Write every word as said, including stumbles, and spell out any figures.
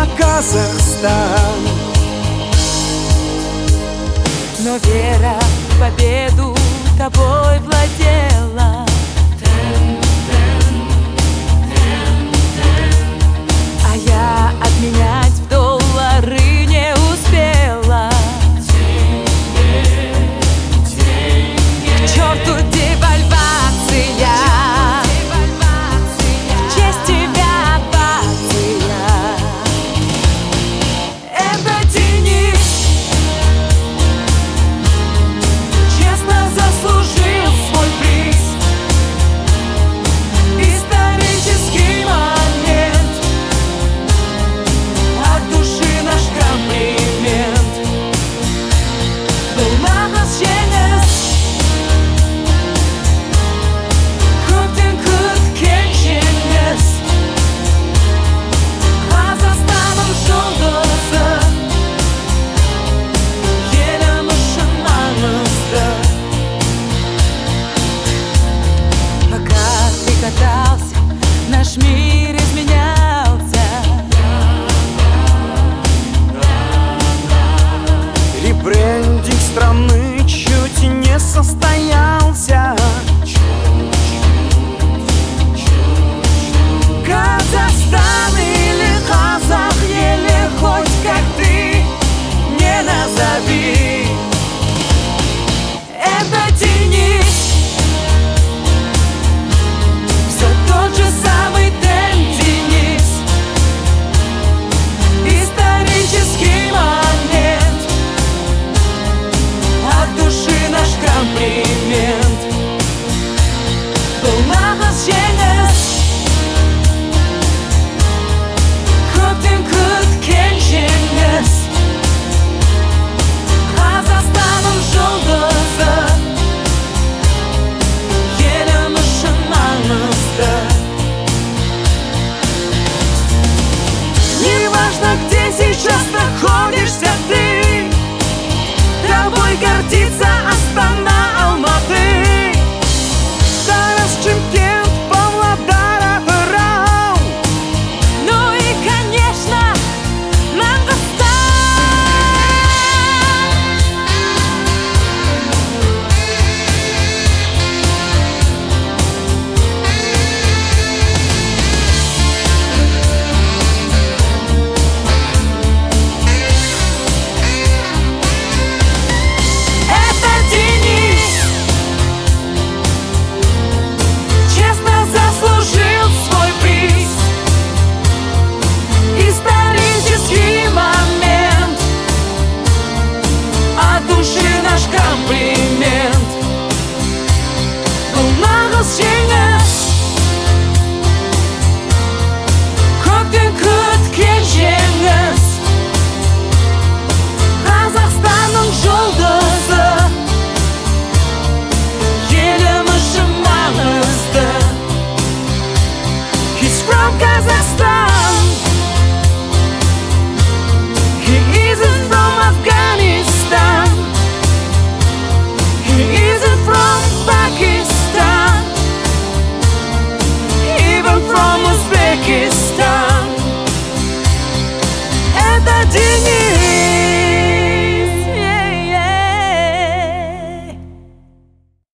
Казахстан. Но вера в победу тобой владела. А я обменять в доллары не успела. К черту девальвация, в честь тебя овация. Это Денис честно заслужил свой приз. Исторический момент, от души наш комплимент. Был нагас жеңіс, көптен күткен жеңіс. Қазақстанның жұлдызы елім үшін маңызды. Пока ты катался, наш мир изменялся. Ребрендинг страны чуть не состоялся. Казахстан или Казах, еле хоть как ты не назови. Это Денис, все тот же самый Дэн Денис. Исторический момент, от души наш комплимент. Был нагас жеңіс, көптен күткен жеңіс. Қазақстанның жұлдызы елім үшін маңызды. Неважно, где сейчас находишься ты, тобой гордится Астана, Алматы. Тарас, Шымкент, Павлодар, Атырау. Ну и, конечно, Маңғыстау. Это Денис честно заслужил свой приз. Исторический момент, от души наш комплимент. Был нагас жеңіс, көптен күткен жеңіс. Қазақстанның жұлдызы елім үшін маңызды. He's from Kazakhstan. He isn't from Afghanistan. He isn't from Pakistan. Even from Uzbekistan. Это Денис.